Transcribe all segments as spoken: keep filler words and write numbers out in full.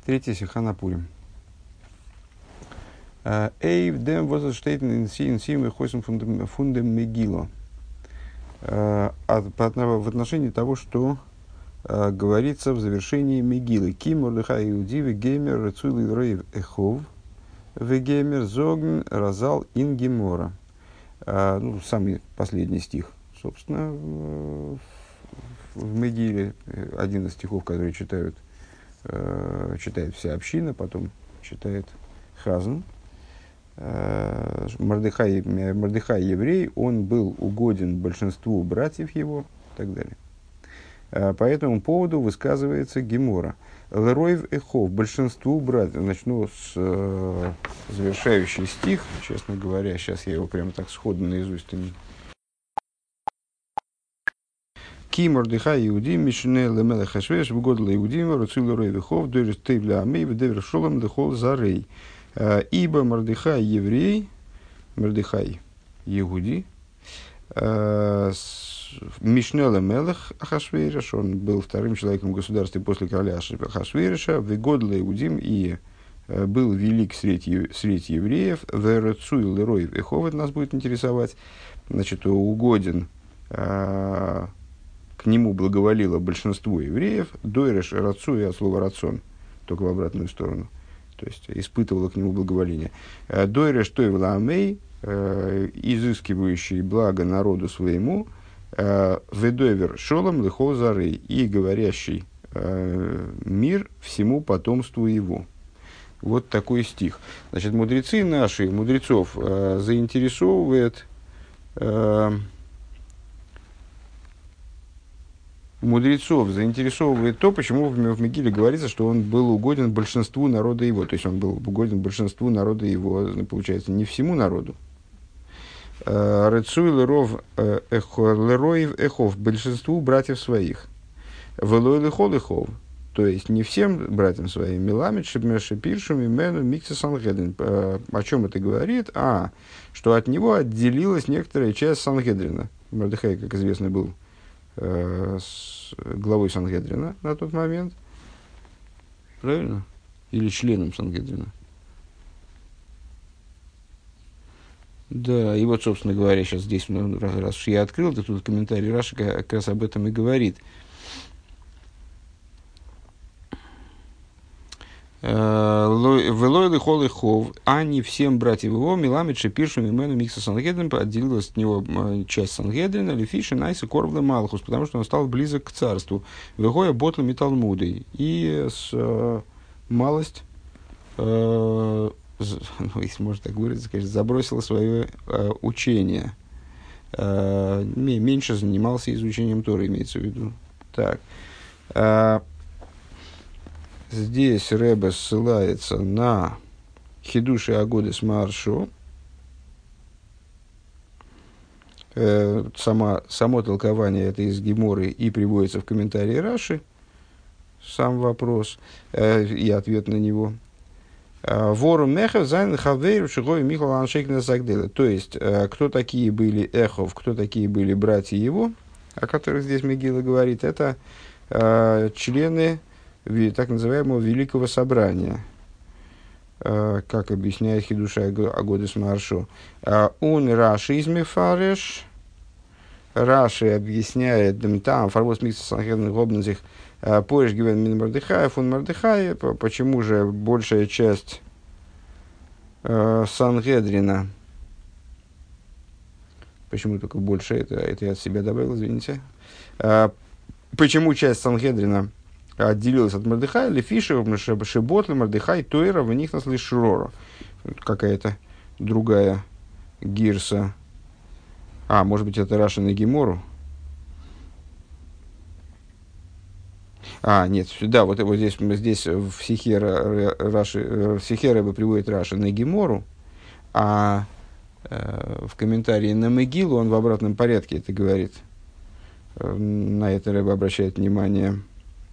Третья сиха на Пурим. Эйв дем возштейтен инсин сим и хойсом фундем мегило. В отношении того, что Uh, говорится в завершении Мегилы. Ким Мордехай Иудивы Геймер Рецули Рейв Эхов Вегеймер Зогн Разал Ингемора. Uh, ну, самый последний стих, собственно, в, в Мегиле. Один из стихов, который читают, uh, читает вся община, потом читает Хазан. Uh, Мордехай, Мордехай еврей, он был угоден большинству братьев его и так далее. По этому поводу высказывается Гемора. Леройв Эхов, большинству братьев. Начну с э, завершающий стих, честно говоря, сейчас я его прямо так сходу наизусть. Ки Мордехай Иуди, Мишне Лемеле Хашвеш, Вгодла Иудима, Руцил Леройв Эхов, Дойрис Тейвля Амей, Вдевер Шолом, Лехол Зарей. Ибо Мордехай еврей, Мордехай Иуди, Мишнела Мелех Ахашвейриш, он был вторым человеком в государстве после короля Ахашвейриша, Вегодла Иудим, и э, был велик среди, среди евреев, Верецуил Леройв Эхов, это нас будет интересовать, значит, угоден, э, к нему благоволило большинство евреев, Дойреш Рацуи от слова рацион, только в обратную сторону, то есть испытывало к нему благоволение. Дойреш Тойвла Амей, э, изыскивающий благо народу своему, Ведовер Шолом Лехол Зарей, и говорящий э, мир всему потомству его. Вот такой стих. Значит, мудрецы наши, мудрецов э, заинтересовывает э, мудрецов заинтересовывает то, почему в, в Мегиле говорится, что он был угоден большинству народа его. То есть он был угоден большинству народа его, получается, не всему народу. Рецуй леров лероев эхов, большинству братьев своих. Велой лехол эхов, то есть не всем братьям своим. Миламид шепиршим имену микса Сангедрин. О чем это говорит? А, что от него отделилась некоторая часть Сангедрина. Мордехай, как известно, был э, с главой Сангедрина на тот момент. Правильно? Или членом Сангедрина. Да, и вот, собственно говоря, сейчас здесь, ну, раз, раз уж я открыл, то тут комментарий Раши как раз об этом и говорит. Велой лихол ихов, а не всем братьев его, Миламид Шепиршим имену Микса Сангедрин, отделилась от него часть Сангедрина, Лефиши Найса Корвла Малхус, потому что он стал близок к царству. Вегоя Ботлами Талмудой. И с э, малость... Э, ну, если можно так выразиться, конечно, забросил свое э, учение. Э, меньше занимался изучением Торы, имеется в виду. Так. Э, здесь Ребе ссылается на Хидуши Агодес Маршо. Э, сама, само толкование это из Геморы и приводится в комментарии Раши. Сам вопрос э, и ответ на него. Вору Мехов зайн Хавейр Шигой Михал Аншейкна Загдела. То есть, кто такие были Эхов, кто такие были братья его, о которых здесь Мегила говорит, это э, члены так называемого Великого Собрания, э, как объясняет Хидуша Агодес Маршо. Он Раши из Мефареш, Раши объясняет, там Фарвос Микса Санхеден Гобнзих, Пореш Гивен Мин Мордехая, фон Мордехая, почему же большая часть э, Сангедрина, почему только большая, это, это я от себя добавил, извините, э, почему часть Сангедрина отделилась от Мордехая, Лефишев, Шеботли, Мордехай, Тойра, в них нас лишь Шрора, какая-то другая гирса, а, может быть, это Раша на Гемору. А, нет, да, вот, вот здесь, здесь в Сихе Рэбе приводит Раши на Гемору, а э, в комментарии на Мегилу он в обратном порядке это говорит. На это Рэбе обращает внимание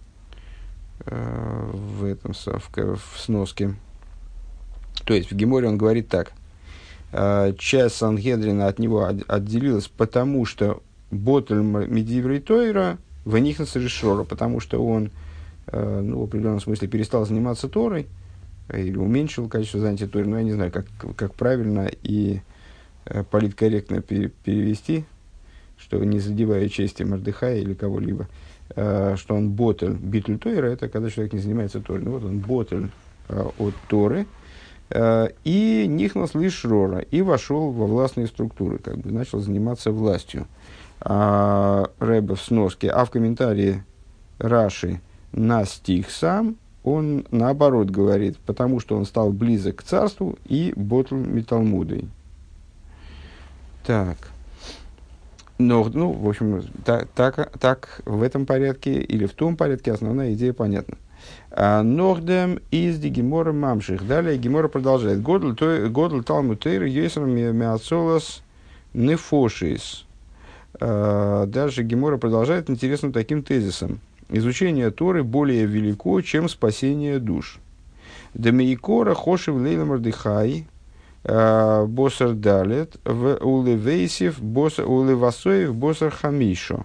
э, в, этом, в, в сноске. То есть в Геморе он говорит так. Э, часть Сангедрина от него от, отделилась, потому что Ботль Медиврей Тойра в них на Саришора, потому что он э, ну, в определенном смысле перестал заниматься Торой, или уменьшил количество занятий Торой, но я не знаю, как, как правильно и э, политкорректно пере, перевести, что не задевая чести Мордехая или кого-либо, э, что он ботель, битль Тойра, это когда человек не занимается Торой. Ну вот он ботель э, от Торы, э, и нихнас лишь рора, и вошел во властные структуры, как бы начал заниматься властью. А, Рэбе в сноске, а в комментарии Раши на стих сам, он наоборот говорит, потому что он стал близок к царству и ботл металмудой. Так. Но, ну, в общем, так, так, так в этом порядке или в том порядке основная идея понятна. Нордем из Гемора Мамших. Далее Гемора продолжает. Годл Талмуд Тейр Йойсер Меацолас Нефошис. Дальше Гемора продолжает интересным таким тезисом. Изучение Торы более велико, чем спасение душ. Демейкора Хошев Лейла Мордехай Босар Далет в Улевейсев Улевасоев Босар Хамишо.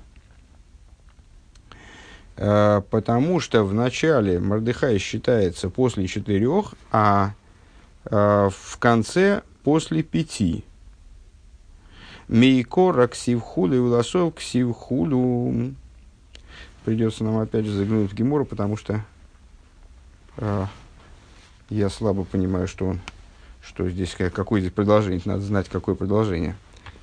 Потому что в начале Мордехай считается после четырех, а в конце после пяти. Мейкора Ксивхулу и Уласов Ксивхулу. Придется нам опять же заглянуть в Гемору, потому что э, я слабо понимаю, что он, что здесь, какое здесь продолжение. Надо знать, какое продолжение.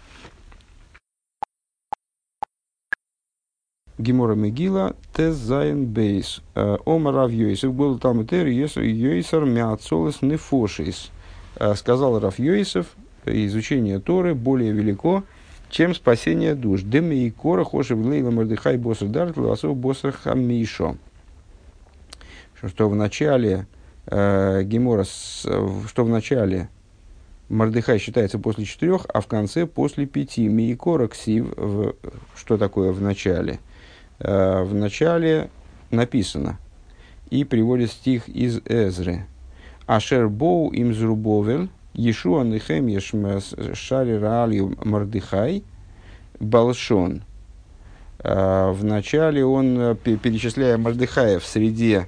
Гемора Мегила Тез Зайн Бейс. Ома Рав Йосеф был там и Йосер Мяцолес Нефошис. Сказал Рав Йосеф, изучение Торы более велико, чем спасение душ. Деми и кора хошев лейла Мордехай босар дарт ласов босар хамишо. Что в начале э, Гемора, что в начале Мордехай считается после четырех, а в конце после пяти. Ми и кора ксив. В, что такое в начале? Э, в начале написано и приводит стих из Эзры. Ашер боу им зрубовель Ешуа Нехем Ешмес Шари Раалью Мордехай Балшон. Вначале он, перечисляя Мордехая в среде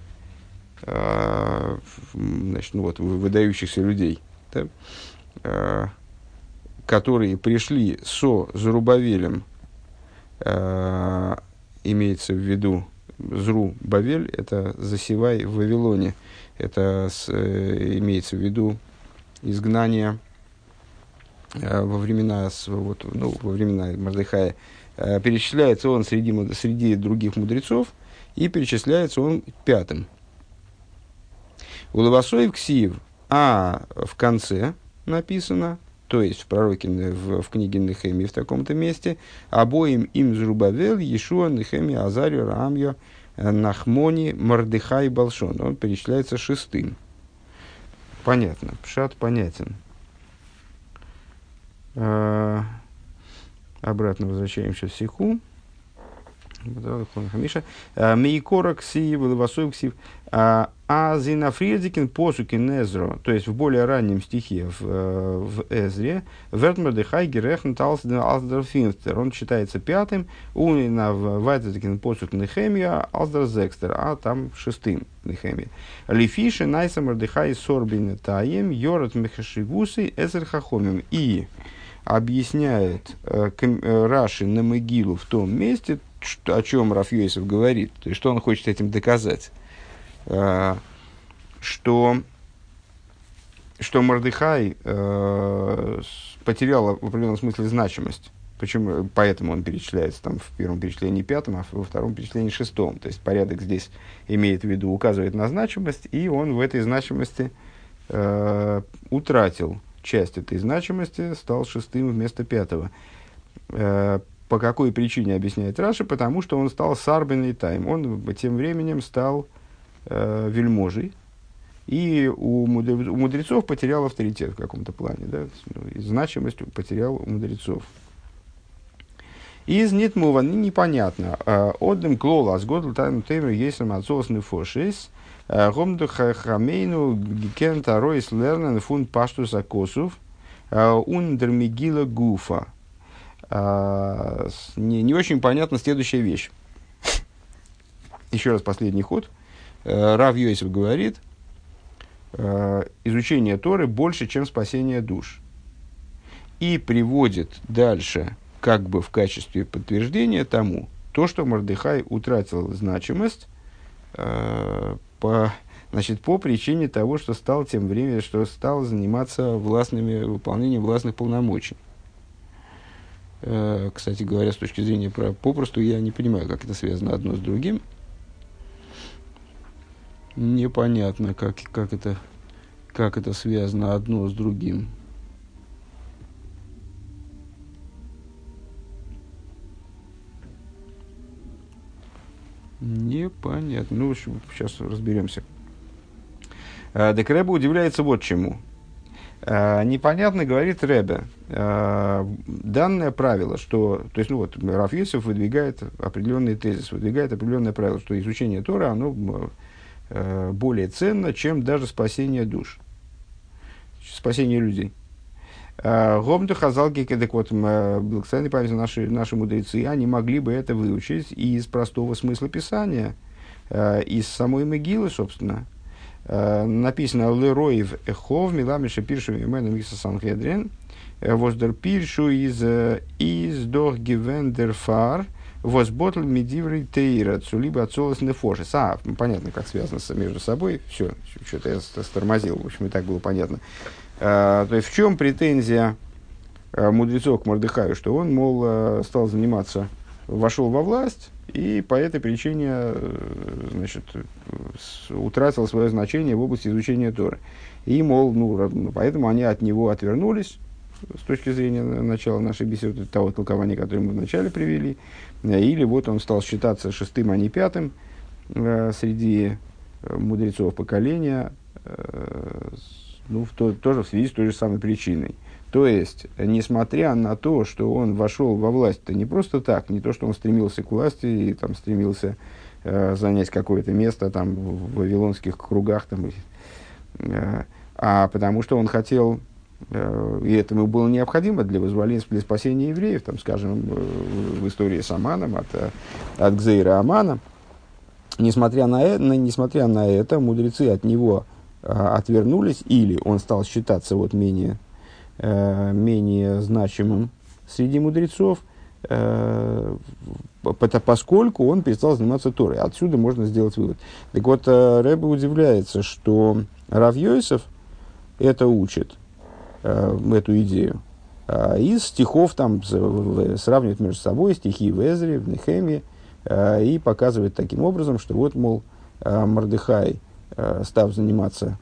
значит, ну вот, выдающихся людей, да, которые пришли со Зрубавелем, имеется в виду Зру Бавель, это засевай в Вавилоне, это с, имеется в виду изгнание э, во времена, вот, ну, во времена Мордехая, э, перечисляется он среди, среди других мудрецов, и перечисляется он пятым. У Лавасоев Ксиев, а в конце написано, то есть в пророке, в, в книге Нехемии в таком-то месте, обоим им Зрубавел, Ешуа, Нехемия, Азарию, Раамью, Нахмони, Мордехай, Балшон. Он перечисляется шестым. Понятно, пшат понятен. А, обратно возвращаемся в сиху. Мейкора ксив, левасой ксив. А зинафридзикин посукин Эзро, то есть в более раннем стихе в, в Эзре, Вертмердехай герехн талсден алсдерфинстер, он считается пятым, у на вайтзикин посук Нехемия алсдерзекстер, а там шестым Нехемия. Лифиши найса мордехай сорбин таем йорат мехашигусы эзер хахомим. И объясняет э, э, Раши на Мегилу в том месте, что, о чем Рав Йосеф говорит, то есть что он хочет этим доказать. Что, что Мордехай э, потерял в определенном смысле значимость. Почему? Поэтому он перечисляется там, в первом перечислении пятом, а во втором перечислении шестом. То есть порядок здесь имеет в виду, указывает на значимость, и он в этой значимости э, утратил часть этой значимости, стал шестым вместо пятого. Э, по какой причине, объясняет Раши? Потому что он стал сарбен и тайм. Он тем временем стал вельможей, и у мудрецов потерял авторитет в каком-то плане, да, и значимость потерял у мудрецов. Из нитмува непонятно. Одним клола с годл тайм теймер есем отцовсный фошис гомду хамейну гикента ройс лернен фун паштус акосов ундермигила гуфа. Не, не очень понятна следующая вещь. Еще раз последний ход. э, Рав Йосеф говорит, э, изучение Торы больше, чем спасение душ. И приводит дальше, как бы в качестве подтверждения тому, то, что Мордехай утратил значимость э, по, значит, по причине того, что стал тем временем, что стал заниматься властными, выполнением властных полномочий. Э, кстати говоря, с точки зрения права, попросту я не понимаю, как это связано одно с другим. Непонятно, как, как, это, как это связано одно с другим. Непонятно. Ну, сейчас разберемся. Так Ребе удивляется вот чему. Непонятно, говорит Ребе, данное правило, что, то есть, ну вот, Рав Йосеф выдвигает определенный тезис, выдвигает определенное правило, что изучение Торы, оно более ценно, чем даже спасение душ, спасение людей. Гомду хазалки, так вот, благословенной памяти наши, наши мудрецы, они могли бы это выучить из простого смысла Писания, из самой Мегилы, собственно. Написано «Лероев эхов, миламиша пиршу имену микса санхедрин, воздер пиршу из из дох гивендер фар, возботл медиврей тейра, цулиба отцолос нефошес». А, понятно, как связано между собой. Все, что-то я стормозил, в общем, и так было понятно. Uh, то есть, в чем претензия uh, мудрецов к Мордехаю, что он, мол, uh, стал заниматься, вошел во власть, и по этой причине uh, значит, с, утратил свое значение в области изучения Торы. И, мол, ну, поэтому они от него отвернулись, с точки зрения начала нашей беседы, того толкования, которое мы вначале привели, или вот он стал считаться шестым, а не пятым uh, среди мудрецов поколения, uh, ну, в то, тоже в связи с той же самой причиной. То есть, несмотря на то, что он вошел во власть-то не просто так, не то, что он стремился к власти и там, стремился э, занять какое-то место там, в вавилонских кругах, там, э, а потому что он хотел, э, и это ему было необходимо для вызволения, для спасения евреев, там, скажем, э, в истории с Аманом, от, от Гзейра Амана. Несмотря на, это, несмотря на это, мудрецы от него отвернулись, или он стал считаться вот менее, э, менее значимым среди мудрецов, э, поскольку он перестал заниматься Торой. Отсюда можно сделать вывод. Так вот, э, Ребе удивляется, что Рав Йосеф это учит, э, эту идею, э, из стихов, там, сравнивает между собой стихи в Эзре, в Нехемии, э, и показывает таким образом, что вот, мол, э, Мордехай, став заниматься,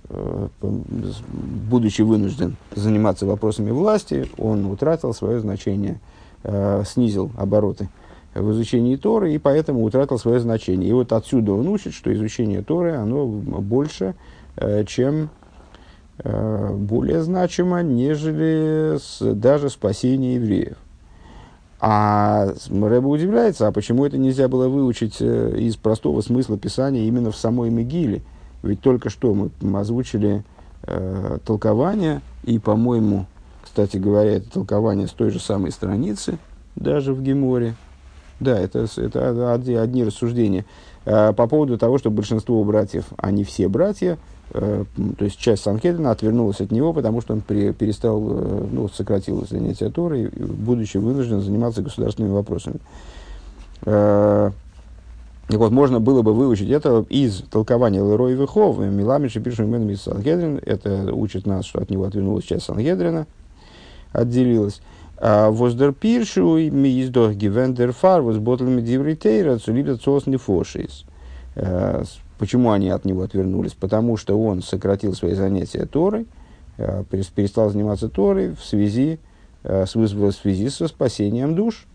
будучи вынужден заниматься вопросами власти, он утратил свое значение, снизил обороты в изучении Торы, и поэтому утратил свое значение. И вот отсюда он учит, что изучение Торы, оно больше, чем более значимо, нежели даже спасение евреев. А Ребе удивляется, а почему это нельзя было выучить из простого смысла Писания именно в самой Мегиле? Ведь только что мы озвучили э, толкование, и, по-моему, кстати говоря, это толкование с той же самой страницы, даже в Геморе. Да, это, это одни, одни рассуждения. Э, по поводу того, что большинство братьев, а не все братья, э, то есть часть Санхедрина отвернулась от него, потому что он при, перестал, э, ну, сократил занятия Торой, будучи вынужден заниматься государственными вопросами. Э, Так вот, можно было бы выучить это из толкования Лерой Вехов, Миламиша пишем именем из Сангедрин. Это учит нас, что от него отвернулась часть Сангедрина, отделилась. Воздер пиршу ми издох гивендер фар возботлами дивритейра цулибят сос нефошис. Почему они от него отвернулись? Потому что он сократил свои занятия Торой, перестал заниматься Торой в связи, с, в связи со спасением душ.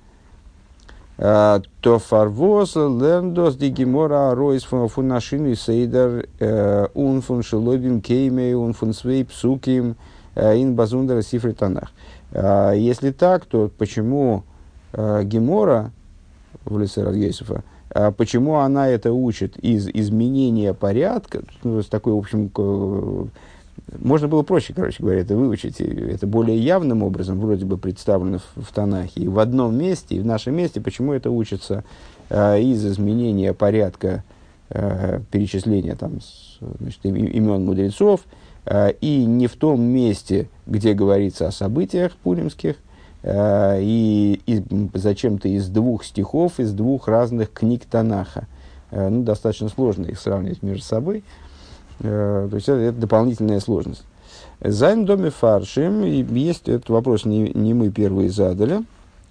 То фарвоз лерндос дигимора ройс фун нашину сейдер ун фун шелобим кейме ун фун свей псуким ин базундера сифры танах. Если так, то почему Гемора в лице Рав Йосефа, почему она это учит из изменения порядка, ну, с такой, в общем, можно было проще, короче говоря, это выучить, это более явным образом вроде бы представлено в, в Танахе, и в одном месте, и в нашем месте, почему это учится э, из изменения порядка э, перечисления там, с, значит, имен мудрецов, э, и не в том месте, где говорится о событиях пуримских, э, и, и зачем-то из двух стихов, из двух разных книг Танаха. Э, ну, достаточно сложно их сравнивать между собой. Э, то есть это, это дополнительная сложность. Зайн доме фаршим, есть этот вопрос, не, не мы первые задали.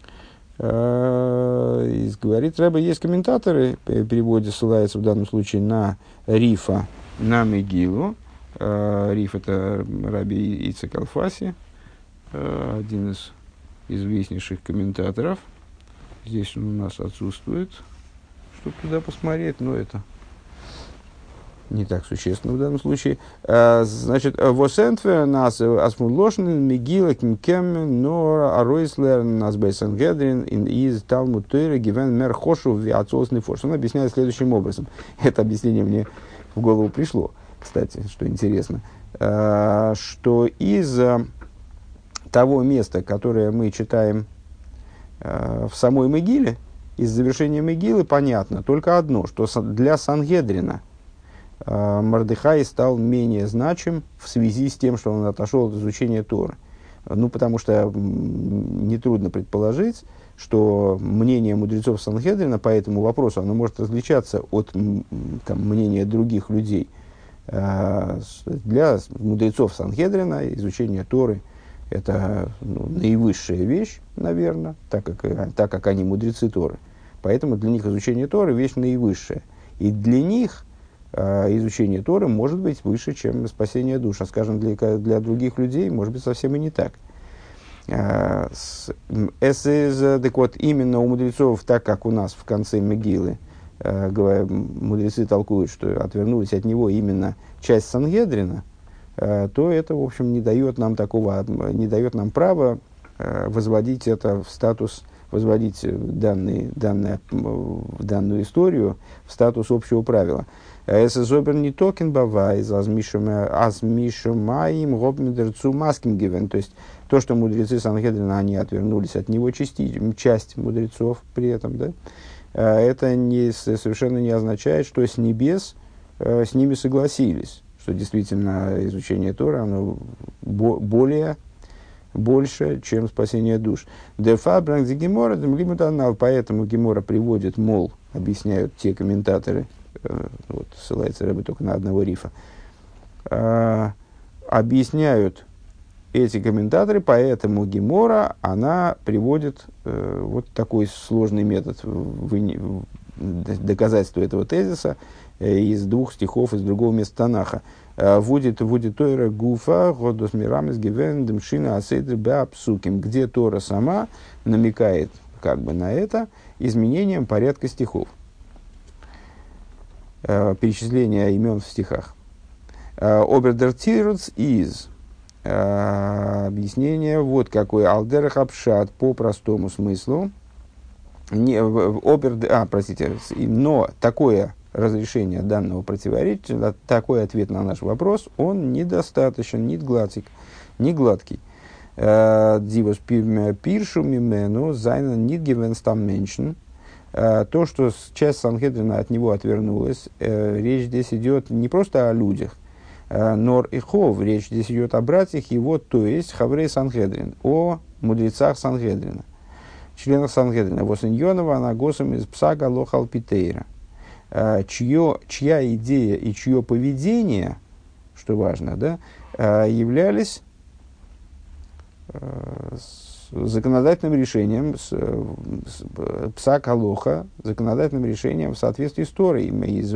Э, говорит Рэбе, есть комментаторы, в переводе ссылается в данном случае на Рифа, на Мегилу. Э, Риф — это Раби Ицхак Алфаси, э, один из известнейших комментаторов. Здесь он у нас отсутствует, чтобы туда посмотреть, но это не так существенно в данном случае. А, значит, «Восентве нас асмудлошнен мигила кимкем нор аройслер нас бейсангедрин из Талмуд Тойры гивен мер хошу в отцовственный форш». Он объясняет следующим образом. Это объяснение мне в голову пришло, кстати, что интересно. А, что из того места, которое мы читаем а, в самой Мегиле, из завершения Мегилы понятно только одно, что для Сангедрина Мордехай стал менее значим в связи с тем, что он отошел от изучения Торы. Ну, потому что нетрудно предположить, что мнение мудрецов Сангедрина по этому вопросу оно может различаться от там, мнения других людей. Для мудрецов Сангедрина изучение Торы – это ну, наивысшая вещь, наверное, так как, так как они мудрецы Торы. Поэтому для них изучение Торы – вещь наивысшая. И для них изучение Торы может быть выше, чем спасение душ. А, скажем, для, для других людей может быть совсем и не так. Так вот, именно у мудрецов, так как у нас в конце Мегилы, мудрецы толкуют, что отвернулись от него именно часть Сангедрина, то это, в общем, не дает нам такого, не дает нам права возводить это в статус, возводить данный, данный, данную историю в статус общего правила. «Эсэзобер не токен бавайз, аз мишумаим гобмидерцу маским гивен». То есть, то, что мудрецы Сангедрина, они отвернулись от него, части, часть мудрецов при этом, да, это не, совершенно не означает, что с небес э, с ними согласились, что действительно изучение Торы, оно бо- более, больше, чем спасение душ. Поэтому Гемора приводит, мол, объясняют те комментаторы, вот, ссылается Рэбе только на одного Рифа, а, объясняют эти комментаторы, поэтому Гемора, она приводит э, вот такой сложный метод вы, доказательства этого тезиса э, из двух стихов из другого места Танаха. «Вудит вудит Тойра гуфа годос мирамис гивен демшина асейдр беапсуким», где Тора сама намекает как бы на это изменением порядка стихов. Перечисление имен в стихах. Обердертирц из объяснение, вот какой алдерах апшат по простому смыслу. Не, обер, а, простите, но такое разрешение данного противоречия, такой ответ на наш вопрос, он недостаточен, не гладкий. Не гладкий. Дивос пиршу мимену зайна нидгивенстам меньшен. То, что часть Сангедрина от него отвернулась, э, речь здесь идет не просто о людях, э, нор и хов, речь здесь идет о братьях его, то есть хаврей Сангедрин, о мудрецах Сангедрина, членах Сангедрина. Восеньонова анагосом из псага лохал питейра, э, чье, чья идея и чье поведение, что важно, да, э, являлись э, законодательным решением, с, с, псак алоха, законодательным решением в соответствии с Торой.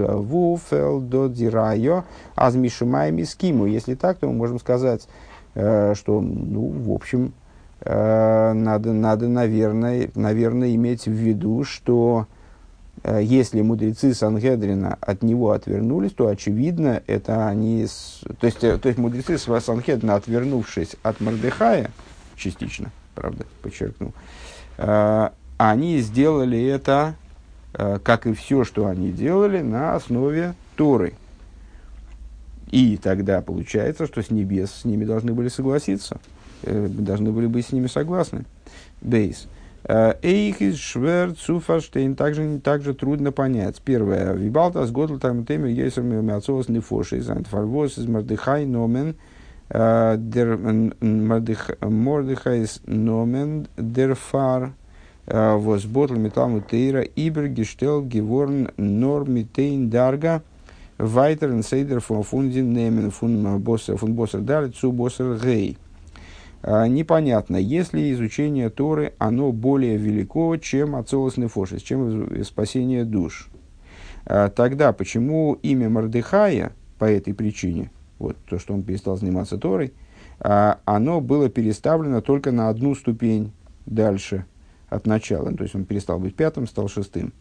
Если так, то мы можем сказать, э, что, ну, в общем, э, надо, надо наверное, наверное, иметь в виду, что э, если мудрецы Сангедрина от него отвернулись, то, очевидно, это они... С, то, есть, то есть, мудрецы Сангедрина, отвернувшись от Мордехая, частично, правда, подчеркну, э, они сделали это, э, как и все, что они делали, на основе Торы. И тогда получается, что с небес с ними должны были согласиться, э, должны были быть с ними согласны. Бейс. Эйх из швер цуфаштейн, также, также трудно понять. Первое. Вибалтас готл там темер есер меацолос нефоши, зант фарвос из Мордыхай номен, дер Мордыхайс номен, дер фар, воз ботл металму тейра, ибер гештел геворн нормитейн дарга, вайтерн сейдер фун фундин немен фун боссер фун боссер дали цу боссер гей. Непонятно, если изучение Торы, оно более велико, чем ацолос нефошис, чем спасение душ. Тогда почему имя Мордыхая, по этой причине, вот то, что он перестал заниматься Торой, оно было переставлено только на одну ступень дальше от начала. То есть он перестал быть пятым, стал шестым.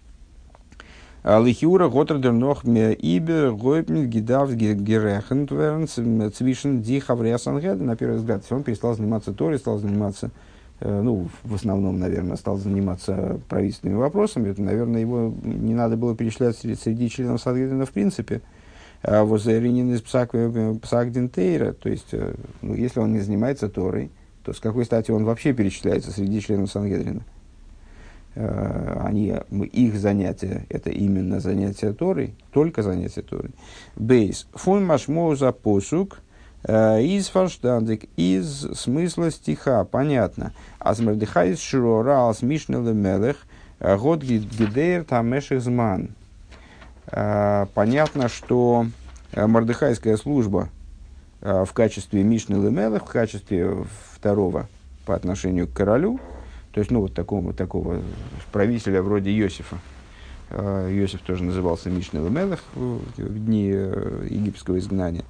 Лихиура готрдер нох ибер гойпнит гидав герехен цвишен ди хавриасангед. На первый взгляд, он перестал заниматься Торой, стал заниматься, ну, в основном, наверное, стал заниматься правительственными вопросами. Это, наверное, его не надо было перечислять среди, среди членов Сангедрина в принципе. Воззаринин из Псагдинтейра, то есть, ну, если он не занимается Торой, то с какой стати он вообще перечисляется среди членов Сангедрина? Они, их занятия, это именно занятия Торой, только занятия Торой. Бейс. Фун машмо за посук из фарштандик, из смысла стиха, понятно. Аз Мордыхай шрора аз мишнел мелех год гидейр тамеших зман. Понятно, что мордыхайская служба в качестве мишнел мелех, в качестве второго по отношению к королю, то есть, ну, вот такого, такого правителя вроде Иосифа. Иосиф тоже назывался Мишнел Мелех в дни египетского изгнания.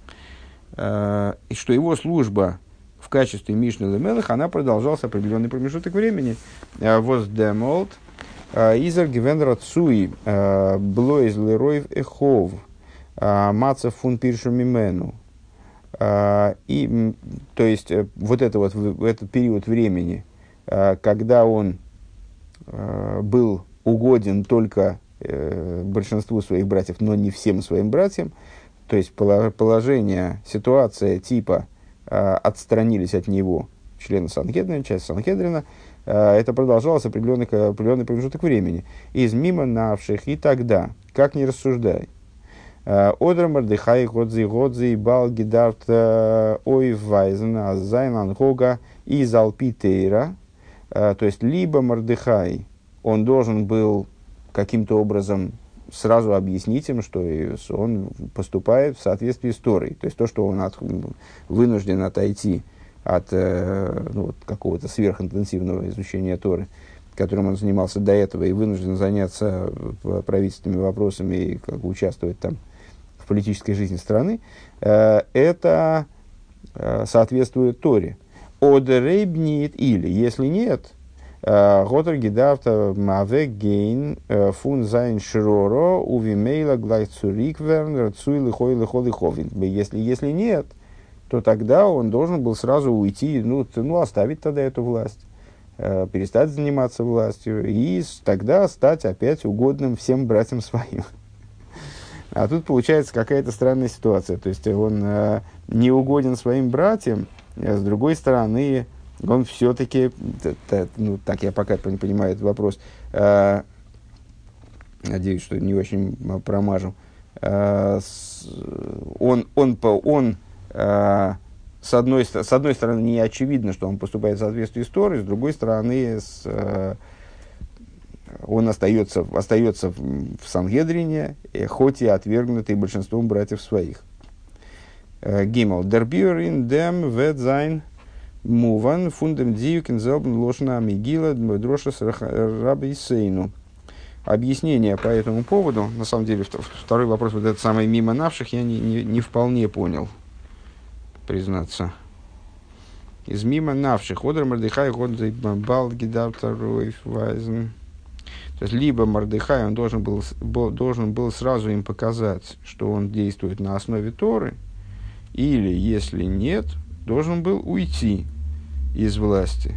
И что его служба в качестве Мишнел Мелех, она продолжалась определенный промежуток времени. Воздемолт, Изер Гвенрат Суи, Блоиз Леройв Эхов, Маца фун Пиршу Мимену. И, то есть, вот это вот, этот период времени, когда он э, был угоден только э, большинству своих братьев, но не всем своим братьям, то есть положение, ситуация типа э, отстранились от него члены Сангедрина, часть Сангедрина, э, это продолжалось определенный, определенный промежуток времени. Из мимо навших и тогда, как ни рассуждай, Одра Мордыхай, Годзи, Годзи, Бал, Гидарт, Ой, Вайзен, Зайнан, Гога и Залпитейра. То есть, либо Мордыхай, он должен был каким-то образом сразу объяснить им, что он поступает в соответствии с Торой. То есть, то, что он от, вынужден отойти от ну, вот, какого-то сверхинтенсивного изучения Торы, которым он занимался до этого, и вынужден заняться правительственными вопросами и как бы, участвовать там в политической жизни страны, это соответствует Торе. Одерейбнит или, если нет, Готер гидавта маве гейн фун зайн шроро увимейла глайцурикверн рцуй лихой лихой лиховин. Если, если нет, то тогда он должен был сразу уйти, ну, ну оставить тогда эту власть, перестать заниматься властью и тогда стать опять угодным всем братьям своим. А тут получается какая-то странная ситуация. То есть он не угоден своим братьям, а с другой стороны, он все-таки, ну, так я пока не понимаю этот вопрос, э, надеюсь, что не очень промажу, э, с, он, он, он э, с, одной, с одной стороны, не очевидно, что он поступает в соответствии с Торой, с другой стороны, с, э, он остается, остается в Сангедрине, хоть и отвергнутый большинством братьев своих. Гимл. Дербюрин дем ведзайн муван фундем диюкин зелбн лошна мигила дроша раби сейну. Объяснение по этому поводу, на самом деле, второй вопрос, вот этот самый мимо навших, я не, не, не вполне понял, признаться. Из мимо навших. Одер Мордыхай, Годзей, Бал, Гидавта, Ройф, Вайзен. То есть, либо Мордыхай, он должен был, должен был сразу им показать, что он действует на основе Торы, или, если нет, должен был уйти из власти.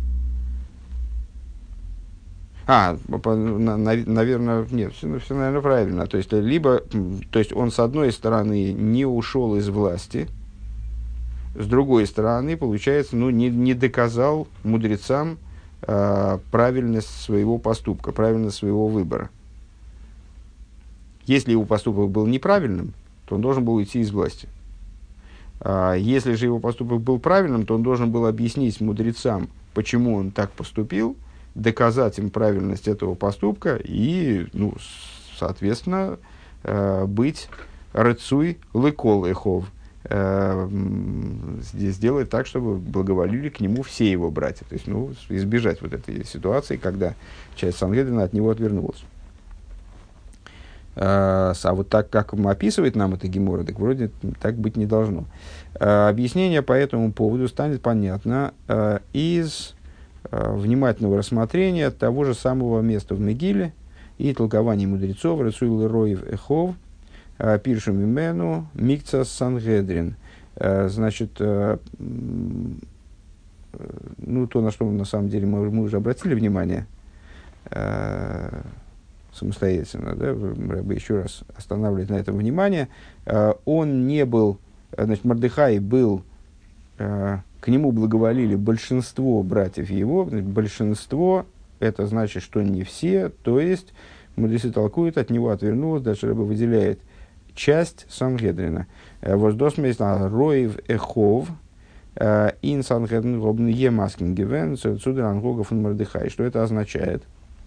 А, наверное, нет, все, все, наверное, правильно. То есть, либо, то есть, он, с одной стороны, не ушел из власти, с другой стороны, получается, ну, не, не доказал мудрецам э, правильность своего поступка, правильность своего выбора. Если его поступок был неправильным, то он должен был уйти из власти. А если же его поступок был правильным, то он должен был объяснить мудрецам, почему он так поступил, доказать им правильность этого поступка и, ну, соответственно, э, быть рыцуй лыкол эхов, э, сделать так, чтобы благоволили к нему все его братья. То есть, ну, избежать вот этой ситуации, когда часть Сангедрина от него отвернулась. А вот так, как описывает нам это Гемора, так вроде так быть не должно. Объяснение по этому поводу станет понятно из внимательного рассмотрения того же самого места в Мегиле и толкований мудрецов Рецуил Роев Эхов Пиршу Мимену Микцас Сангедрин. Значит, ну, то, на что на самом деле мы, мы уже обратили внимание самостоятельно, да, Рэбе еще раз останавливает на этом внимание. Он не был, значит, Мордехай был, к нему благоволили большинство братьев его, большинство, это значит, что не все, то есть, мудрецы толкуют, от него отвернулось, дальше Рэбе выделяет часть Сангедрина. Воздосмейсна Роев Эхов, ин Сангедрин робн емаскин гивен, отсюда ангогов и Мордехай. Что это означает?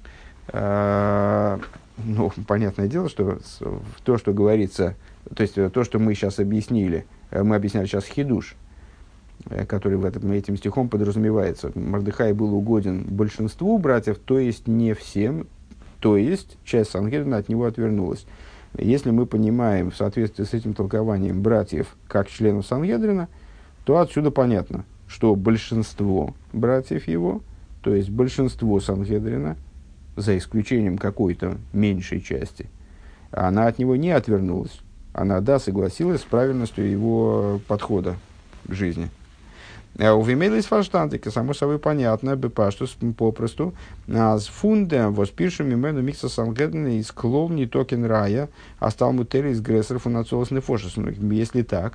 Uh, ну, понятное дело, что то, что говорится, то есть то, что мы сейчас объяснили, мы объясняли сейчас хидуш, который в этом, этим стихом подразумевается. Мордехай был угоден большинству братьев, то есть не всем, то есть часть Сангедрина от него отвернулась. Если мы понимаем в соответствии с этим толкованием братьев как членов Сангедрина, то отсюда понятно, что большинство братьев его, то есть большинство Сангедрина, за исключением какой-то меньшей части, она от него не отвернулась. Она, да, согласилась с правильностью его подхода к жизни. А у Вимейлис Фаштантика, само собой понятно, бепашту, попросту, с фундем воспишем имену микса Сангедрина из клоуни токен рая, а стал мутери из грессеров и нацолосный фошес. Если так,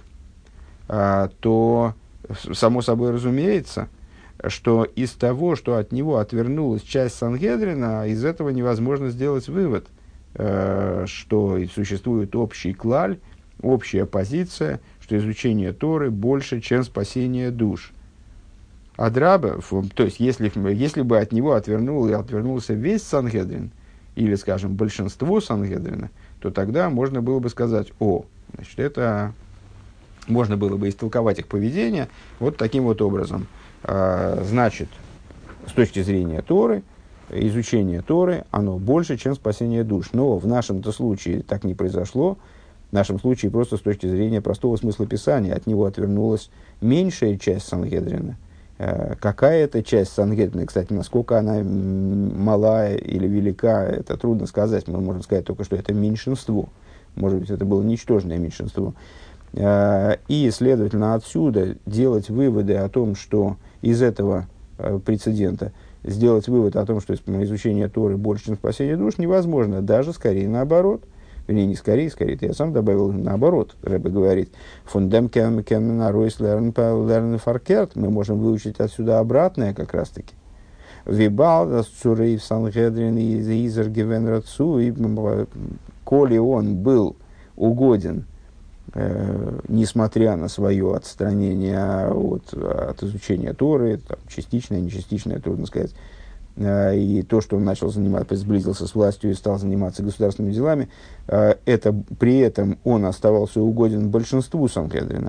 то, само собой разумеется, что из того, что от него отвернулась часть Сангедрина, из этого невозможно сделать вывод, э, что существует общий клаль, общая позиция, что изучение Торы больше, чем спасение душ. Адраба, то есть, если, если бы от него отвернул, отвернулся весь Сангедрин, или, скажем, большинство Сангедрина, то тогда можно было бы сказать, о, значит, это можно было бы истолковать их поведение вот таким вот образом. Значит, с точки зрения Торы, изучение Торы, оно больше, чем спасение душ. Но в нашем-то случае так не произошло. В нашем случае просто с точки зрения простого смысла Писания от него отвернулась меньшая часть Сангедрина. Какая-то часть Сангедрина, кстати, насколько она малая или велика, это трудно сказать. Мы можем сказать только, что это меньшинство. Может быть, это было ничтожное меньшинство. И, следовательно, отсюда делать выводы о том, что из этого э, прецедента сделать вывод о том, что изучение Торы больше, чем спасение душ, невозможно. Даже скорее наоборот. Вернее, не скорее, скорее, это я сам добавил наоборот. Рэбе говорит, «Фундем кен кен наройс лерн фаркерт». Мы можем выучить отсюда обратное как раз-таки. «Вибал дас цурей в Сангедрин и изер гивен рацу». И коли он был угоден, Э, несмотря на свое отстранение от, от изучения Торы, там, частичное, нечастичное, трудно сказать, э, и то, что он начал заниматься, сблизился с властью и стал заниматься государственными делами, э, это, при этом он оставался угоден большинству Сангедрина.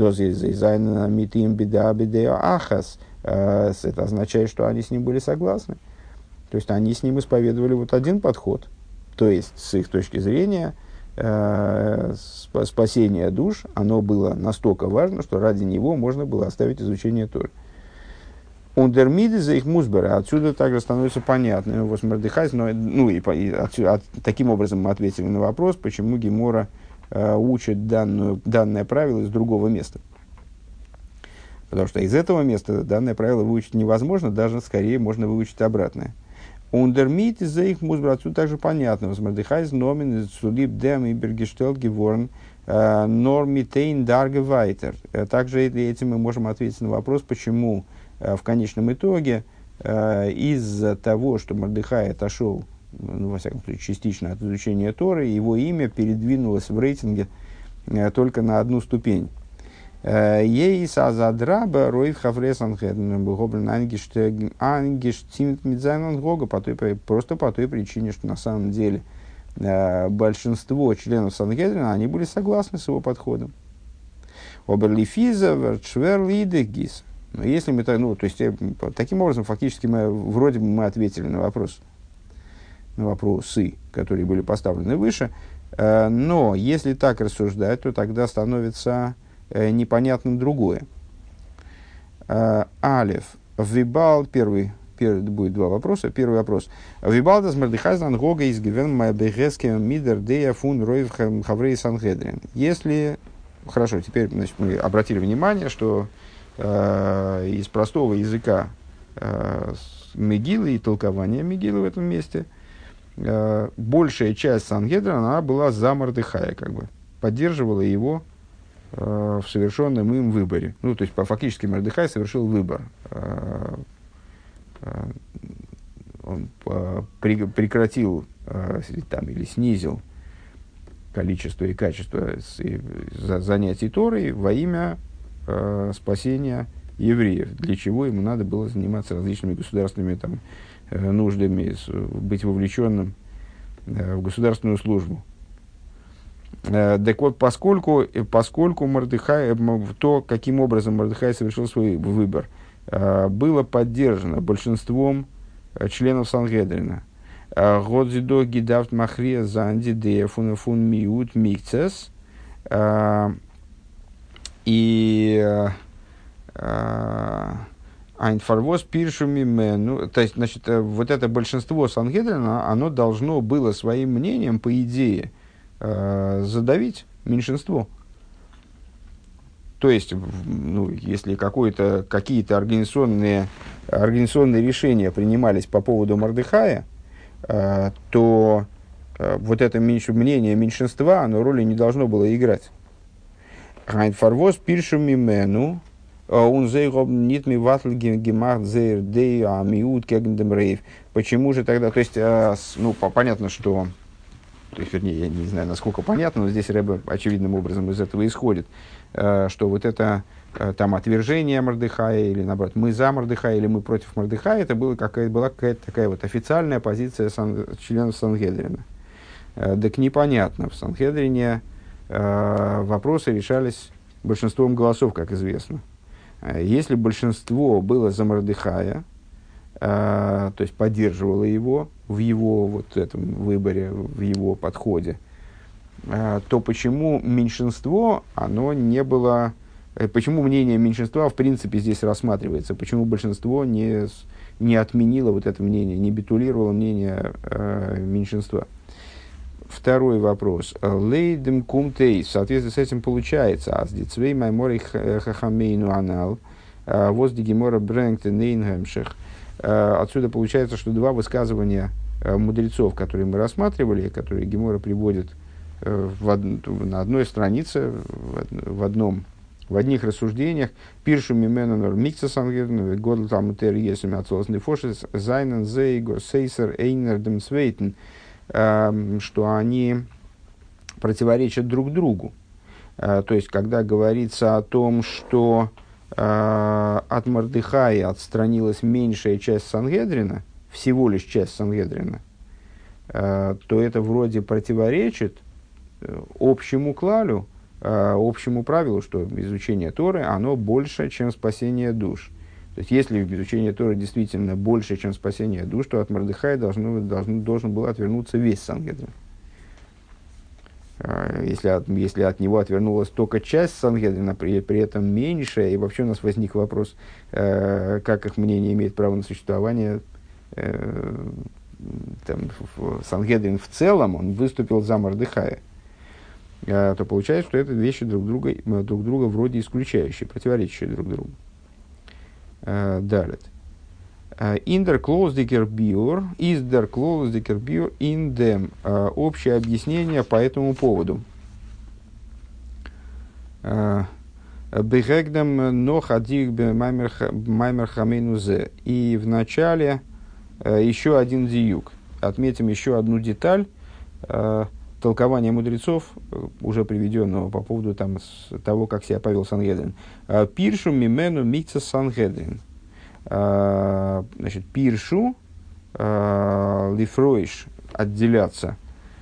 Это означает, что они с ним были согласны. То есть они с ним исповедовали вот один подход. То есть, с их точки зрения, спасение душ, оно было настолько важно, что ради него можно было оставить изучение Торы. Ундермиды за их музбера. Отсюда также становится понятно, вот Мордехай, но, ну и, и отсюда, от, таким образом мы ответили на вопрос, почему Гемора э, учит данную, данное правило из другого места. Потому что из этого места данное правило выучить невозможно, даже скорее можно выучить обратное. Ундермит из-за их музбра, отсюда также понятно. Возмердыхайз номин судиб дем и бергештелт геворн нормитейн дарге вайтер. Также этим мы можем ответить на вопрос, почему в конечном итоге из-за того, что Мордехай отошел, ну, во всяком случае, частично от изучения Торы, его имя передвинулось в рейтинге только на одну ступень. Ей сазадраба роив хавре санхедрин гоблин ангештимит мидзайнан гога, просто по той причине, что на самом деле большинство членов Сангедрина, они были согласны с его подходом. Оберлифиза верчверлидегис. Но если мы так, ну, то есть таким образом фактически мы вроде бы мы ответили на вопрос, на вопросы, которые были поставлены выше. Но если так рассуждать, то тогда становится непонятным другое. Алеф. Вибал, первый, первый, будет два вопроса. Первый вопрос. Вибал дас Мордехай Гога из Гивен Майбегеске Мидер Дея Фун Роев Хаврей Сангедрин. Если... Хорошо, теперь, значит, мы обратили внимание, что э, из простого языка э, Мегилы и толкования Мегилы в этом месте э, большая часть Сангедрина, она была за Мордехая, как бы, поддерживала его в совершенном им выборе. Ну, то есть, по, фактически, Мордехай совершил выбор. Он при, прекратил там, или снизил количество и качество занятий Торой во имя спасения евреев, для чего ему надо было заниматься различными государственными там, нуждами, быть вовлеченным в государственную службу. Так вот, поскольку, поскольку Мордехай, то, каким образом Мордехай совершил свой выбор, было поддержано большинством членов Сангедрина. Годзидо гидавт махрия занди де фун фун миут микцес. И айнфарвоз пиршуми мену. То есть, значит, вот это большинство Сангедрина, оно должно было своим мнением, по идее, задавить меньшинство. То есть, ну, если какое-то, какие-то организационные, организационные решения принимались по поводу Мордехая, э, то э, вот это меньше, мнение меньшинства, оно роли не должно было играть. Почему же тогда, то есть, э, ну, понятно, что, то есть, вернее, я не знаю, насколько понятно, но здесь Ребе очевидным образом из этого исходит, э, что вот это э, там отвержение Мордехая, или наоборот, мы за Мордехая, или мы против Мордехая, это была какая-то, была какая-то такая вот официальная позиция сан, членов Сангедрина. Э, так непонятно, в Сангедрине э, вопросы решались большинством голосов, как известно. Э, если большинство было за Мордехая, Uh, то есть поддерживала его в его вот этом выборе, в его подходе, uh, то почему меньшинство, оно не было, почему мнение меньшинства в принципе здесь рассматривается, почему большинство не, не отменило вот это мнение, не битулировало мнение uh, меньшинства. Второй вопрос. Лейдем кумтей, в соответствии с этим получается, аз дицвей маймори хахамейну анал, возди гемора брэнгте нейнгэмших. Отсюда получается, что два высказывания мудрецов, которые мы рассматривали, которые Гемора приводит в од... на одной странице, в, одном, в одних рассуждениях, «Пиршу мименонор микса сангерн, годл там тер есами отцолосный фошес, зайнен зейгор сейсер эйнер дем свейтен», что они противоречат друг другу. То есть, когда говорится о том, что от Мордехая отстранилась меньшая часть Сангедрина, всего лишь часть Сангедрина, то это вроде противоречит общему клалю, общему правилу, что изучение Торы, оно больше, чем спасение душ. То есть, если изучение Торы действительно больше, чем спасение душ, то от Мордехая должно, должно, должен был отвернуться весь Сангедрин. Если от, если от него отвернулась только часть Сангедрина, при, при этом меньшая, и вообще у нас возник вопрос, э, как их мнение имеет право на существование, э, там, в, Сангедрин в целом, он выступил за Мордехая, э, то получается, что это вещи друг друга, друг друга вроде исключающие, противоречащие друг другу. Э, далее. In der Klosdiker Biur, is der Klosdiker Biur in dem. Общее объяснение по этому поводу. Бегегдам но хадик маймер хамейнузе. И в начале еще один диюк. Отметим еще одну деталь толкования мудрецов, уже приведенного по поводу там, того, как себя повел Сангедрин. Пиршу мимену микца Сангедрин. Значит, пиршу, лифройш, отделяться.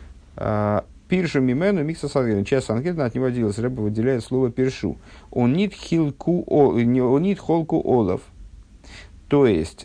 Пиршу мимену микса Сангедрин. Часть Сангедрина от него отделилась. Рэбе выделяет слово пиршу. Он нит хилку, он нит холку олов. То есть,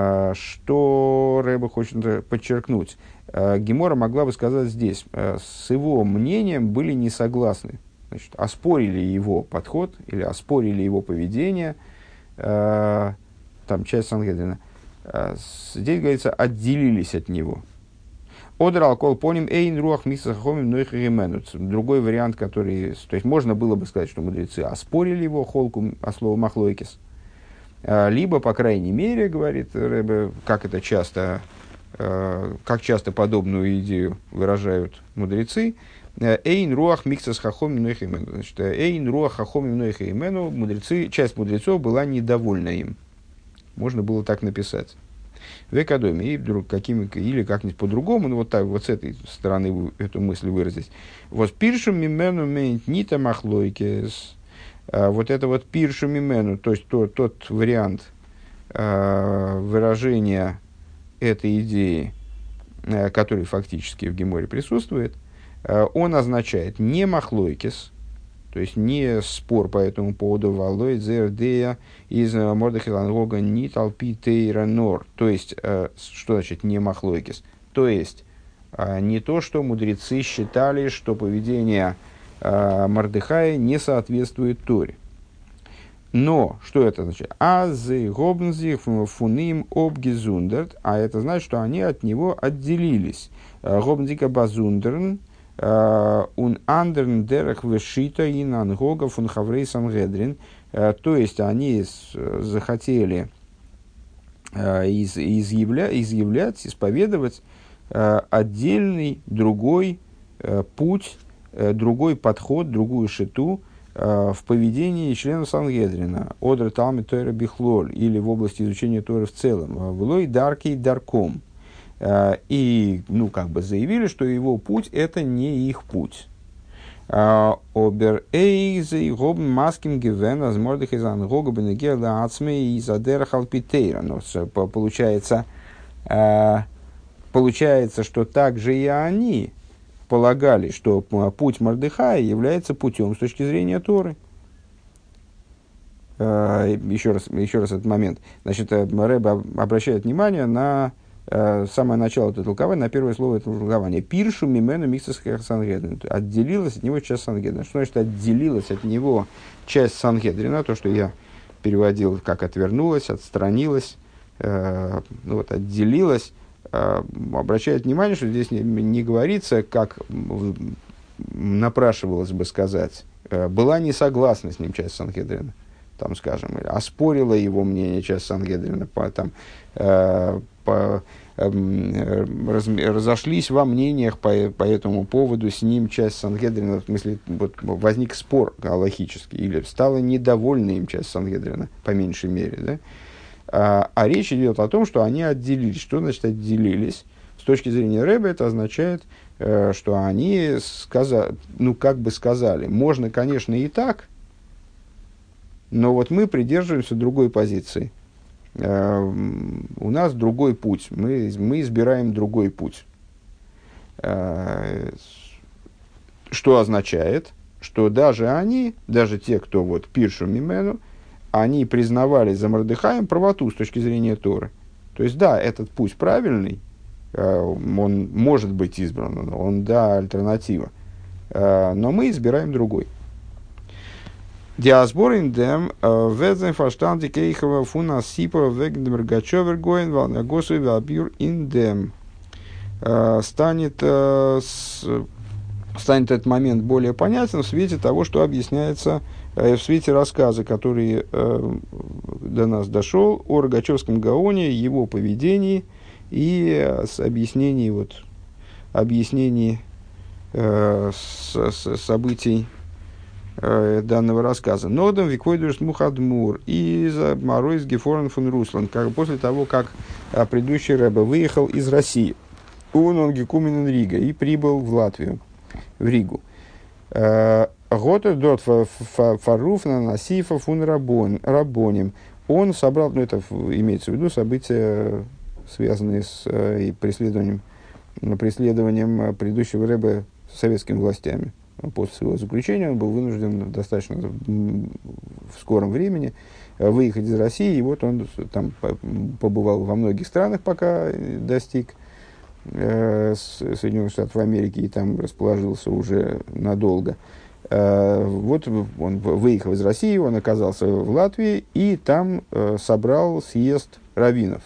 что Рэбе хочет подчеркнуть, Гемора могла бы сказать здесь, с его мнением были не согласны, значит, оспорили его подход или оспорили его поведение, там часть Сангедрина, здесь говорится, отделились от него. Одрал кол поним эйн руах микса хахомим нойх римену. Другой вариант, который, то есть можно было бы сказать, что мудрецы оспорили его холку, а слово махлойкис. Либо, по крайней мере, говорит Рэбе, как это часто, как часто подобную идею выражают мудрецы, эйн руах миксас хахомим нойх римену. Значит, эйн руах хахомим нойх римену, мудрецы, часть мудрецов была недовольна им. Можно было так написать. В экодоме, и вдруг какими, или как-нибудь по-другому, ну вот так, вот с этой стороны эту мысль выразить. Вот пиршу мимену мейнт нита махлойкес. Вот это вот пиршу мимену, то есть то, тот вариант э, выражения этой идеи, э, который фактически в Геморе присутствует, э, он означает не махлойкес, то есть не спор по этому поводу валой зердея из мордахилангога ни толпи тейра нор. То есть, э, что значит не махлойкес? То есть, э, не то, что мудрецы считали, что поведение Мордехая не соответствует Торе. Но, что это значит? Азы гобнзи фуним обгезундерт, а это значит, что они от него отделились. Гобнзика базундерн, ун андерн дерах вешита ин ангога фун хаврей сангедрин. То есть, они захотели из, изъявля, изъявлять, исповедовать отдельный, другой путь, другой подход, другую шиту э, в поведении членов Сангедрина, Одр Талмид Тойра Бихлоль, или в области изучения Торы в целом, Влой Дарки Дарком. Э, и, ну, как бы заявили, что его путь – это не их путь. Обер Эйзей Гобн Маским Гивен аз Мордехайзан Гога Бенегела Ацме и Задер Халпитейра. Но получается, э, получается, что также и они полагали, что путь Мордехая является путем с точки зрения Торы. Еще раз, еще раз этот момент. Значит, Рэбе обращает внимание на самое начало этого толкования, на первое слово этого толкования. Пиршу мимену миксас Сангедрин. Отделилась от него часть Сангедрина. Что значит отделилась от него часть Сангедрина? То, что я переводил как отвернулась, отстранилась, ну вот, отделилась. Обращает внимание, что здесь не, не говорится, как напрашивалось бы сказать, была не согласна с ним часть Сангедрина, там, скажем, оспорила его мнение часть Сангедрина, по, там, э, по, э, раз, разошлись во мнениях по, по этому поводу с ним часть Сангедрина, в смысле, вот, возник спор галахический, или стала недовольна им часть Сангедрина, по меньшей мере, да? А, а речь идет о том, что они отделились. Что значит отделились? С точки зрения Рэбе это означает, э, что они сказали, ну как бы сказали, можно, конечно, и так, но вот мы придерживаемся другой позиции. Э, у нас другой путь, мы, мы избираем другой путь. Э, что означает, что даже они, даже те, кто вот пиршу мимену, они признавали за Мордехаем правоту с точки зрения Торы. То есть, да, этот путь правильный, он может быть избран, он, да, альтернатива, но мы избираем другой. Диасборин дем везен фаштанти кейхова фуна сипа вегдем ргачевер гоин валнагосу вабюр индем. Станет станет этот момент более понятен в свете того, что объясняется, в свете рассказа, который э, до нас дошел о Рогачевском Гаоне, его поведении и с объяснений, вот, объяснений э, с, с, событий э, данного рассказа. Нодом викойдуш мухадмур из Маройс Гефорен фон Руслан, как после того, как э, предыдущий рэбе выехал из России, он он гекуменен Рига и прибыл в Латвию, в Ригу. Гота дот фаруфна насифа фун рабоним. Он собрал, ну это имеется в виду события, связанные с э, преследованием, преследованием предыдущего рэбе советскими властями. После своего заключения он был вынужден достаточно в скором времени выехать из России, и вот он там побывал во многих странах, пока достиг э, Соединенных Штатов Америки, и там расположился уже надолго. Э, вот он выехал из России, он оказался в Латвии, и там э, собрал съезд раввинов.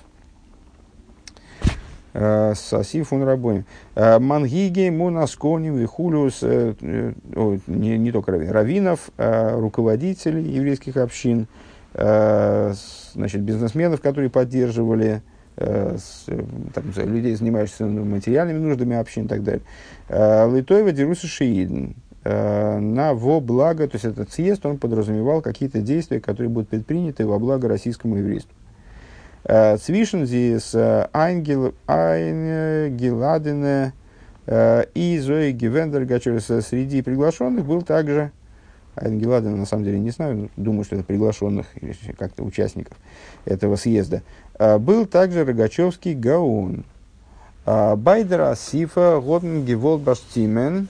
Саси фун рабоним. Мангиги мунасконим вихулюс, не, не только раввин, раввинов, руководителей еврейских общин, значит, бизнесменов, которые поддерживали, там, людей, занимающихся материальными нуждами общин и так далее. Литоева деруса шиидн. На во благо, то есть этот съезд, он подразумевал какие-то действия, которые будут предприняты во благо российскому еврейству. Zwischen здесь Айнгеладене и Зои Гевендер Гачерс. Среди приглашенных был также Айнгеладена, на самом деле не знаю, думаю, что это приглашенных или как-то участников этого съезда. Был также Рогачевский Гаон. Байдера Сифа Готен Геволд Баштимен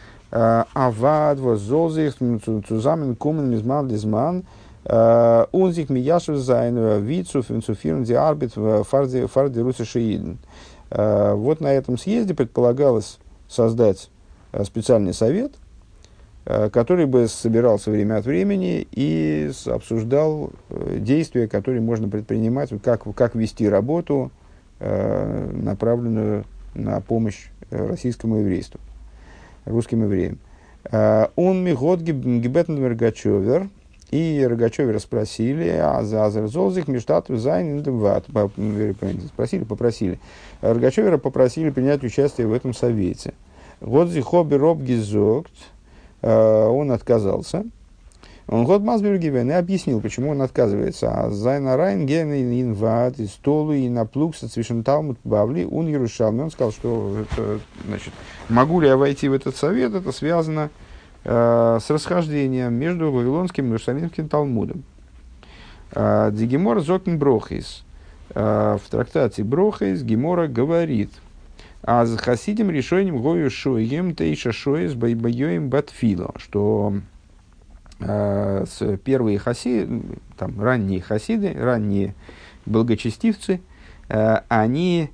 Авад Возозих Цузамен Кумен Мизман Лизман. Унзик мияшев зайн вицу финцуфирн ди арбит фарди фарди русишиидн. Вот на этом съезде предполагалось создать специальный совет, который бы собирался время от времени и обсуждал действия, которые можно предпринимать, как, как вести работу, направленную на помощь российскому еврейству, русским евреям. Он мигот гибетн Рогачевер. И Рогачевера спросили, а за Азерзолзик Миштату Зайн Индемват. Спросили, попросили. Рогачевера попросили принять участие в этом совете. Годзи хобби роб гизогт. Он отказался. Он год Масбергивен и объяснил, почему он отказывается. А Зайна Райн ген инват и столу и на плукса цвишен талмуд бавли он Иерушалми. Он сказал, что это, значит, могу ли я войти в этот совет, это связано с расхождением между Вавилонским и Иерусалимским Талмудом. Дигемор Зокн Брохис. В трактате Брохис Гемора говорит: а с хасидим решением гою шоем тейша шоес байбайоем батфило, что э, с первые хасиды, там, ранние хасиды, ранние благочестивцы, э, они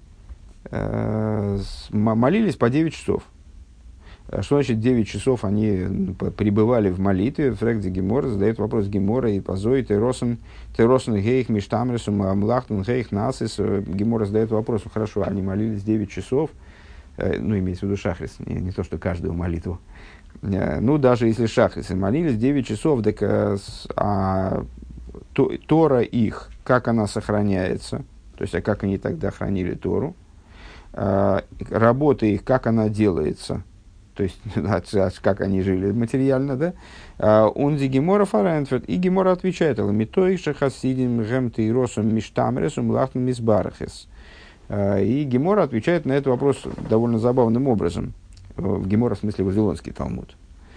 э, молились по девять часов. Что значит девять часов они пребывали в молитве? Фрэгди Гемора задает вопрос Гемора и позой Тейросен Гейх Миштамресум Млахтун Гейх Насис. Гемора задает вопрос: ну хорошо, они молились девять часов, ну имеется в виду шахрис, не, не то, что каждую молитву. Ну даже если шахрисы молились девять часов, так а, то, Тора их, как она сохраняется, то есть а как они тогда хранили Тору, а, работа их, как она делается, то есть, как они жили материально, да? Он ди Гемора фарентферт, и Гемора отвечает: «Ламитой шахасидим гемты и росом миштамресум лахтн мисбарахес». И Гемора отвечает на этот вопрос довольно забавным образом. В Гемора, в смысле, Вавилонский Талмуд.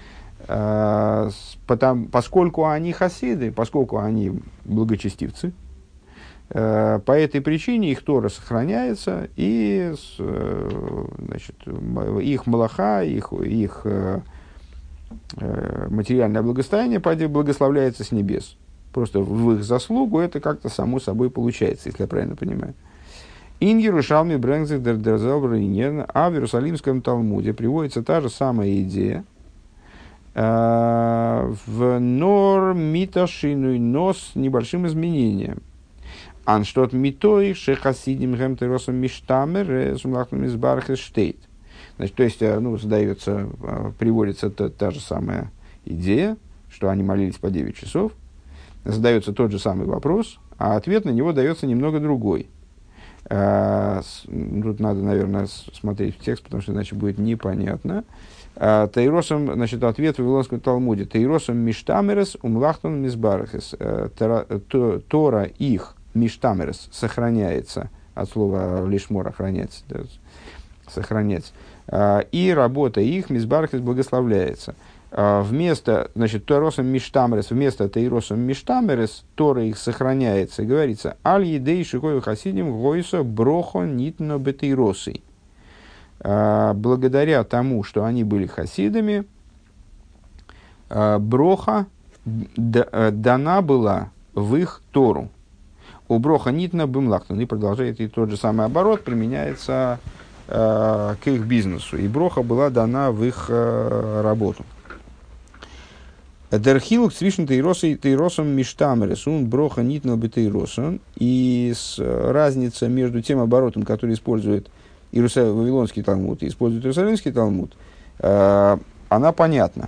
Потому, поскольку они хасиды, поскольку они благочестивцы, по этой причине их Тора сохраняется, и значит, их малаха, их, их материальное благосостояние благословляется с небес. Просто в их заслугу это как-то само собой получается, если я правильно понимаю. Ин Иерушалми брэнгзих дер дерзелбринен, а в Иерусалимском Талмуде приводится та же самая идея в нор миташину, но с небольшим изменением. Анштот митой шехасидим гемтеросом миштамер сумлахтом из бархештейт. Значит, то есть, ну, задается, приводится та, та же самая идея, что они молились по девять часов, задается тот же самый вопрос, а ответ на него дается немного другой. Тут надо, наверное, смотреть в текст, потому что иначе будет непонятно. А, Тейросом, значит, ответ в Вавилонском Талмуде. Тейросом миштамерес умлахтон мизбарахес. Э, тора, то, Тора их миштамерес сохраняется, от слова лишмор охраняется, да, сохранять. А, и работа их мизбарахес благословляется. А, вместо, значит, Тейросом миштамерес, вместо Тейросом миштамерес, Тора их сохраняется. И говорится, аль едей шикою хасидим гойсо брохо нитно бетейросой. Благодаря тому, что они были хасидами, броха дана была в их Тору. У броха нитна бымлахтун. И продолжает, и тот же самый оборот применяется к их бизнесу. И броха была дана в их работу. Дерхилук свишен тейросом миштамерес, он броха нитна бетейросон. И разница между тем оборотом, который использует Иерусалим, Вавилонский Талмуд и использует Иерусалимский Талмуд, э, она понятна.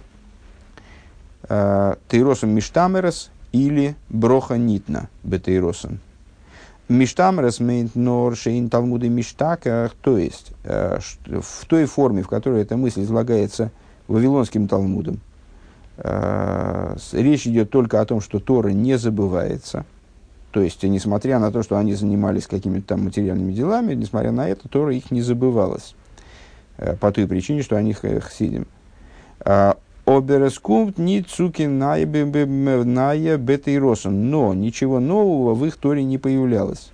Э, Тейросом миштамерес или броха нитна бетейросом. Миштамерес мейнт нор шейн Талмуды миштаках, то есть э, в той форме, в которой эта мысль излагается Вавилонским Талмудом, э, речь идет только о том, что Тора не забывается. То есть, несмотря на то, что они занимались какими-то там материальными делами, несмотря на это, Тора их не забывалась. Э, по той причине, что они хасидим. Оберескумт ни цуки ная бетейросон. Но ничего нового в их Торе не появлялось.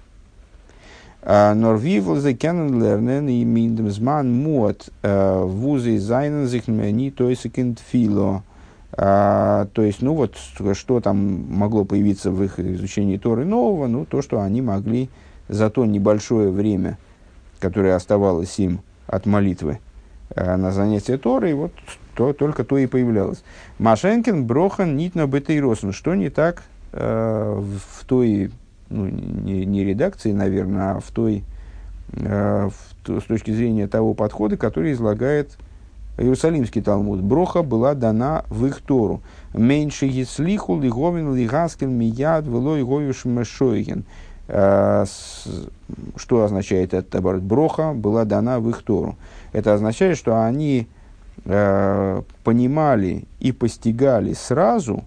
Норвивлзе кеннен лернен и миндемзман муат вузы зайнен зихнмени тойсекинд фило. А, то есть, ну вот, что там могло появиться в их изучении Торы нового, ну, то, что они могли за то небольшое время, которое оставалось им от молитвы а, на занятие Торы, вот то, только то и появлялось. Машенкин, Брохан, Нитна, Бетейросен. Что не так а, в, в той, ну, не, не редакции, наверное, а в той, а, в, с точки зрения того подхода, который излагает Иерусалимский Талмуд. Броха была дана в их Тору. Меньше еслиху лиговин лигаскин мияд велой гоюш мешойген. Что означает этот оборот? Броха была дана в их Тору. Это означает, что они э, понимали и постигали сразу,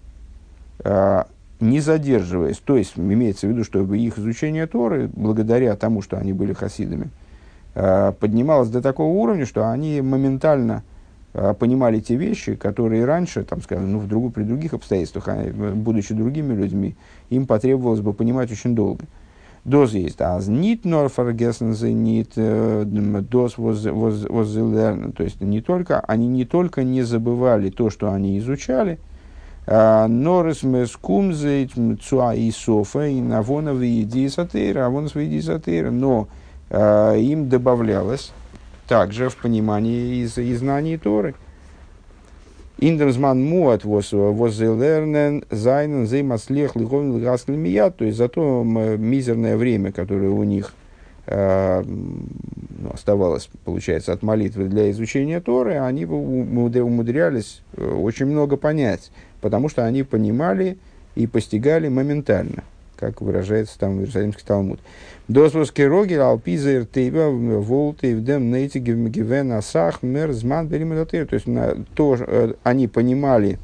э, не задерживаясь. То есть, имеется в виду, что их изучение Торы, благодаря тому, что они были хасидами, э, поднималось до такого уровня, что они моментально понимали те вещи, которые раньше, там, скажем, ну, в другу, при других обстоятельствах, будучи другими людьми, им потребовалось бы понимать очень долго. Доз есть. А нит нор фаргесен зе нит доз воззелерн. То есть не только, они не только не забывали то, что они изучали, норес мескумзе цуа и софа и навоновы еди сатейра, авоновы еди сатейра, но им добавлялось также в понимании из, из знаний Торы. Индерзман муат воззелернен зайнен зеймаслех лиховен лгаскл мият. То есть за то мизерное время, которое у них э, ну, оставалось, получается, от молитвы для изучения Торы, они умудрялись очень много понять, потому что они понимали и постигали моментально, как выражается там в Иерусалимский Талмуд. Дозвоски роги алпизер тейва волты вдем нейти гивен асах мер зман беримедатыр. То есть на, то, э, они понимали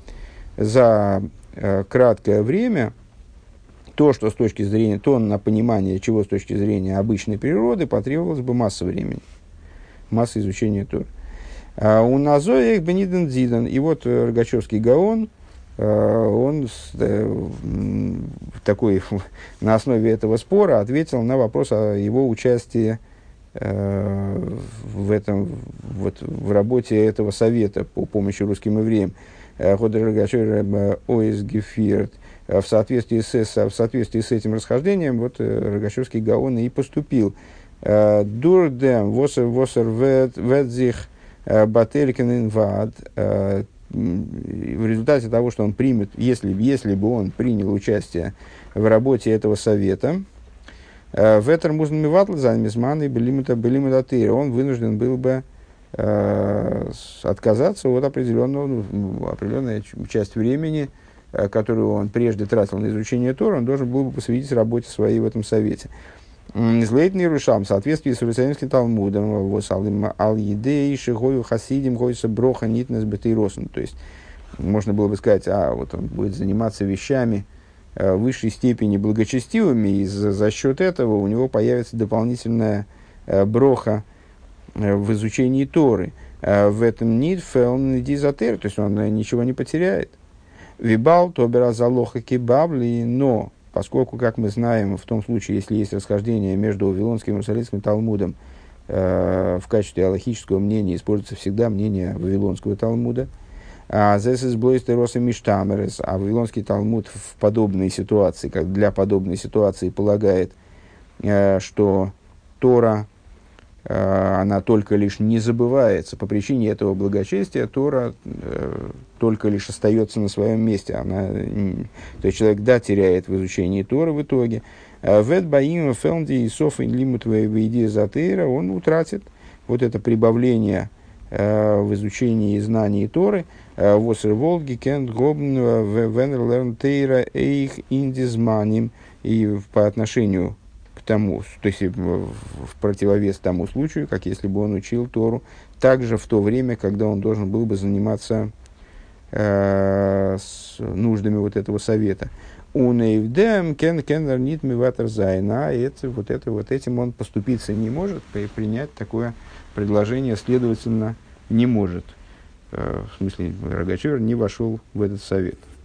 за э, краткое время то, что с точки зрения, то на понимание чего с точки зрения обычной природы потребовалось бы масса времени, масса изучения Торы. А у Назоя их бениден дзидан. И вот Рогачевский Гаон, он такой, на основе этого спора ответил на вопрос о его участии в, этом, вот, в работе этого совета по помощи русским евреям. В соответствии с, в соответствии с этим расхождением, вот Рогачевский Гаон и поступил. Дурдем восер ведзих бателькин инвад. В результате того, что он примет, если, если бы он принял участие в работе этого совета, в этом можно миватл занмизман и белимитатыр, он вынужден был бы э, отказаться от определенного, ну, определенной часть времени, которую он прежде тратил на изучение Тора, он должен был бы посвятить работе своей в этом совете. Злейтный Рушам, в соответствии с Иерусалимским Талмудом, ал-едей, шигою, хасидим, гойса, броха, нитнес, бетейросен. То есть, можно было бы сказать, а вот он будет заниматься вещами э, высшей степени благочестивыми, и за, за счет этого у него появится дополнительная э, броха э, в изучении Торы. Э, в этом нит фэлн дизотер, то есть он э, ничего не потеряет. Вибал, тобера залоха кебабли, но поскольку, как мы знаем, в том случае, если есть расхождение между Вавилонским и Иерусалимским Талмудом, э, в качестве алахического мнения используется всегда мнение Вавилонского Талмуда, а зэсэс блойстер роса миштамерес, а Вавилонский Талмуд в подобной ситуации, как для подобной ситуации, полагает, э, что Тора, э, она только лишь не забывается. По причине этого благочестия Тора э, только лишь остается на своем месте. Она, то есть человек, да, теряет в изучении Торы в итоге. Вет баим фелнди и софин лимут вейди затейра, он утратит вот это прибавление э, в изучении и знании Торы. Восер волги кент гобн венер лерн тейра эйх индизманим. И по отношению к тому, то есть в, в противовес тому случаю, как если бы он учил Тору, также в то время, когда он должен был бы заниматься с нуждами вот этого совета. Унейвдем кен кеннер нит миватер зайна, и это, вот, это, вот этим он поступиться не может, принять такое предложение, следовательно, не может. В смысле, Рогачевер не вошел в этот совет.